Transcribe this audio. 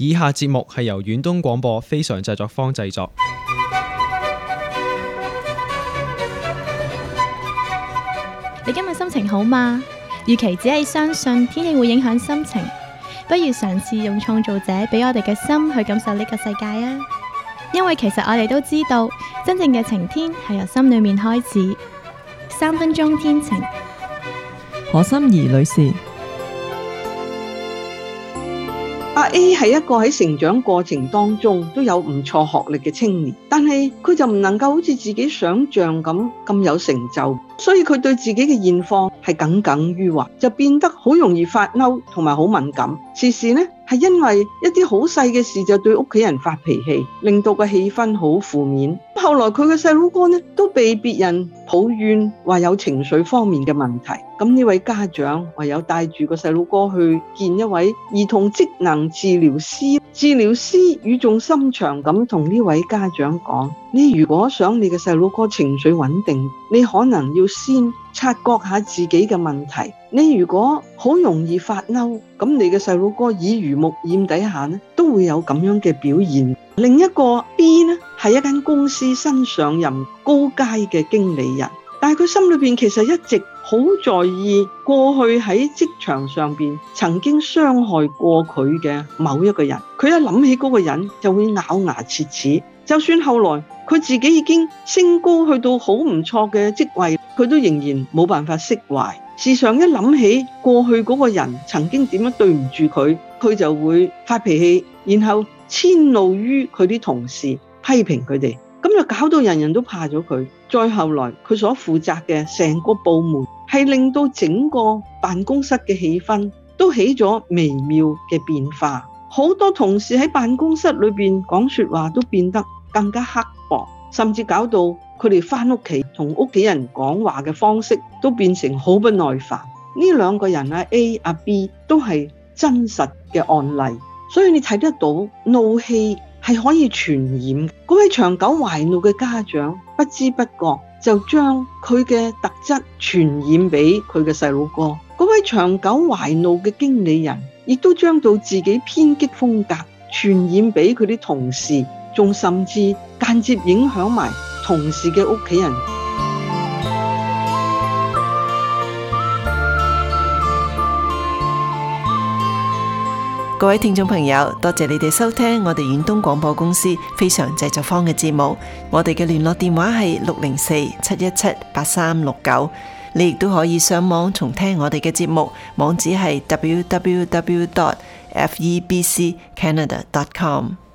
以下節目係由遠東廣播非常製作坊製作。 你今日心情好嗎？與其只係相信天氣會影響心情，不如嘗試用創造者俾我哋嘅心去感受呢個世界啊！因為其實我哋都知道，真正嘅晴天係由心裏面開始。3分鐘天晴， 何心怡女士。 阿 A 係一個喺成長過程當中都有唔錯學歷嘅青年，但係佢就唔能夠好似自己想象咁有成就，所以佢對自己嘅現況係耿耿於懷，就變得好容易發嬲同埋好敏感，時時呢係因為一啲好細嘅事就對屋企人發脾氣，令到個氣氛好負面。後來佢嘅細佬哥呢都被別人抱怨話有情緒方面嘅問題，咁呢位家長唯有帶住個細佬哥去見一位兒童職能治療師。治療師語重心長咁同呢位家長講：你如果想你嘅細佬哥情緒穩定，你可能要先察覺下自己嘅問題。你如果好容易發嬲，咁你嘅細佬哥耳濡目染底下呢，都會有咁樣嘅表現。另一個 B 呢，係一間公司新上任高階嘅經理人，但係佢心裏邊其實一直好在意過去喺職場上邊曾經傷害過佢嘅某一個人。佢一諗起嗰個人就會咬牙切齒，就算後來佢自己已經升高去到好唔錯嘅職位，佢都仍然冇辦法釋懷。時常一諗起過去嗰個人曾經點樣對唔住佢，佢就會發脾氣，然後遷怒於佢啲同事，批評佢哋，咁就搞到人人都怕咗佢。再後來佢所負責嘅成個部門係令到整個辦公室嘅氣氛都起咗微妙嘅變化，好多同事喺辦公室裏邊講說話都變得更加刻薄，甚至搞到佢哋返屋企同屋企人講話嘅方式都變成好不耐煩。呢兩個人啊 A 啊 B 都係真實嘅案例，所以你睇得到怒氣係可以傳染。嗰位長久懷怒嘅家長不知不覺就將佢嘅特質傳染俾佢嘅細佬哥。嗰位長久懷怒嘅經理人亦都將到自己偏激風格傳染俾佢啲同事，仲甚至間接影響埋同事嘅屋企人。 各位聽眾朋友，多謝你哋收聽我哋遠東廣播公司非常製作坊嘅節目。我哋嘅聯絡電話係604-717-8369。你亦都可以上網重聽我哋嘅節目，網址係www.febccanada.com。